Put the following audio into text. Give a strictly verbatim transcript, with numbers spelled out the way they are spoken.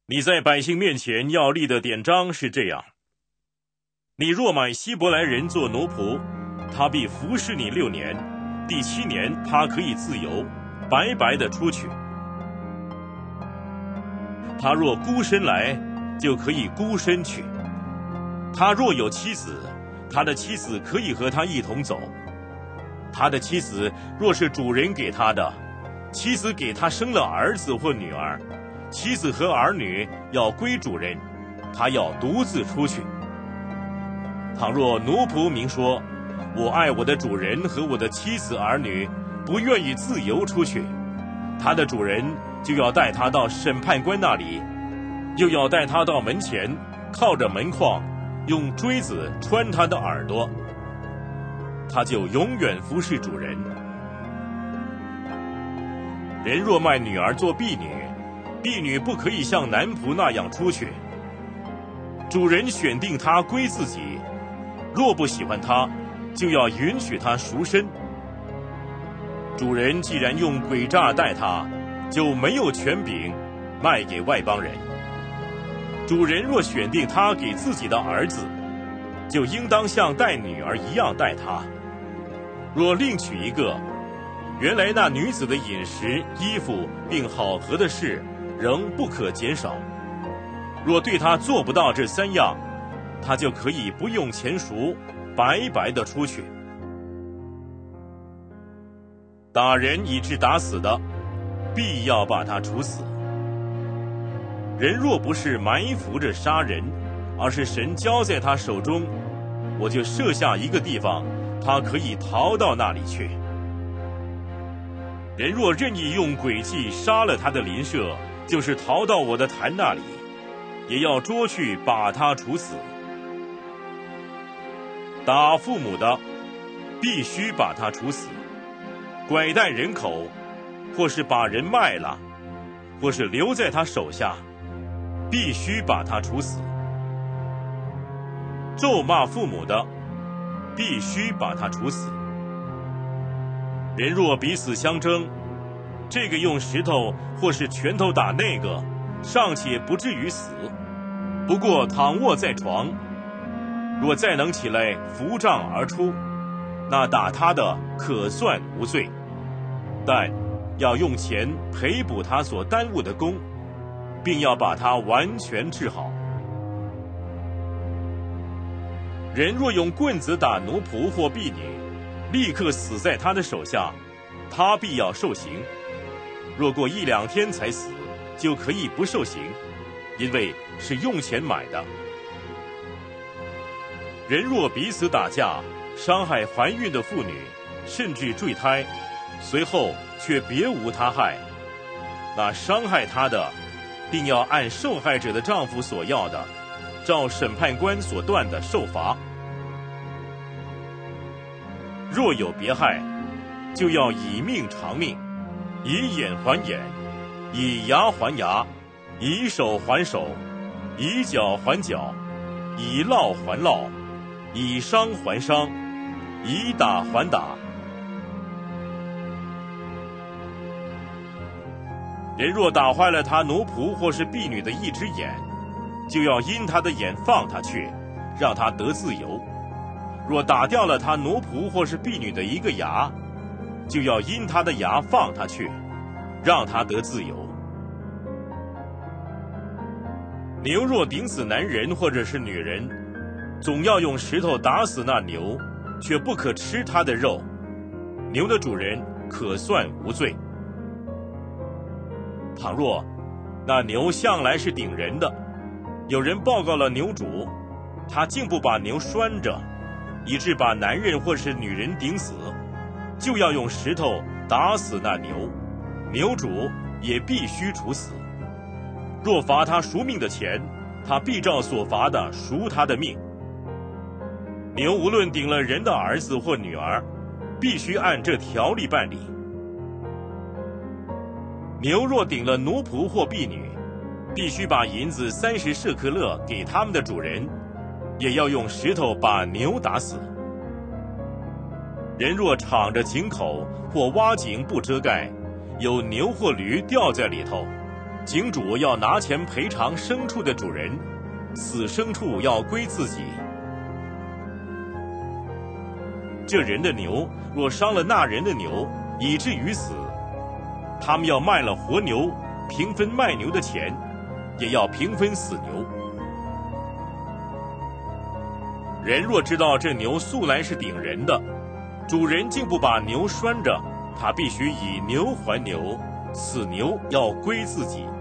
你在百姓面前要立的典章是这样：你若买希伯来人做奴仆，他必服侍你六年，第七年他可以自由，白白的出去。他若孤身来，就可以孤身去；他若有妻子，他的妻子可以和他一同走。他的妻子若是主人给他的，妻子给他生了儿子或女儿，妻子和儿女要归主人，他要独自出去。倘若奴仆明说，我爱我的主人和我的妻子儿女，不愿意自由出去，他的主人就要带他到审判官那里，又要带他到门前，靠着门框，用锥子穿他的耳朵，他就永远服侍主人。人若卖女儿做婢女，婢女不可以像男仆那样出去。主人选定她归自己，若不喜欢她，就要允许她赎身。主人既然用诡诈待她，就没有权柄卖给外邦人。主人若选定她给自己的儿子，就应当像待女儿一样待她。若另娶一个，原来那女子的饮食、衣服并好合的事仍不可减少。若对她做不到这三样，她就可以不用钱赎，白白的出去。打人以致打死的，必要把他处死。人若不是埋伏着杀人，而是神交在他手中，我就设下一个地方，他可以逃到那里去。人若任意用诡计杀了他的邻舍，就是逃到我的坛那里，也要捉去把他处死。打父母的，必须把他处死；拐带人口，或是把人卖了，或是留在他手下，必须把他处死。咒骂父母的，必须把他处死。人若彼此相争，这个用石头或是拳头打那个，尚且不至于死，不过躺卧在床，若再能起来扶杖而出，那打他的可算无罪，但要用钱赔补他所耽误的功，并要把他完全治好。人若用棍子打奴仆或婢女，立刻死在他的手下，他必要受刑。若过一两天才死，就可以不受刑，因为是用钱买的。人若彼此打架，伤害怀孕的妇女，甚至坠胎，随后却别无他害，那伤害他的，并要按受害者的丈夫所要的，照审判官所断的受罚。若有别害，就要以命偿命，以眼还眼，以牙还牙，以手还手，以脚还脚，以烙还烙，以伤还伤，以打还打。人若打坏了他奴仆或是婢女的一只眼，就要因他的眼放他去，让他得自由。若打掉了他奴仆或是婢女的一个牙，就要因他的牙放他去，让他得自由。牛若顶死男人或者是女人，总要用石头打死那牛，却不可吃他的肉，牛的主人可算无罪。倘若那牛向来是顶人的，有人报告了牛主，他竟不把牛拴着，以致把男人或是女人顶死，就要用石头打死那牛，牛主也必须处死。若罚他赎命的钱，他必照所罚的赎他的命。牛无论顶了人的儿子或女儿，必须按这条例办理。牛若顶了奴仆或婢女，必须把银子三十舍克勒给他们的主人，也要用石头把牛打死。人若敞着井口或挖井不遮盖，有牛或驴掉在里头， 井主要拿钱赔偿牲畜的主人，死牲畜要归自己。这人的牛若伤了那人的牛，以至于死，他们要卖了活牛，平分卖牛的钱，也要平分死牛。人若知道这牛素来是顶人的，主人竟不把牛拴着，他必须以牛还牛，死牛要归自己。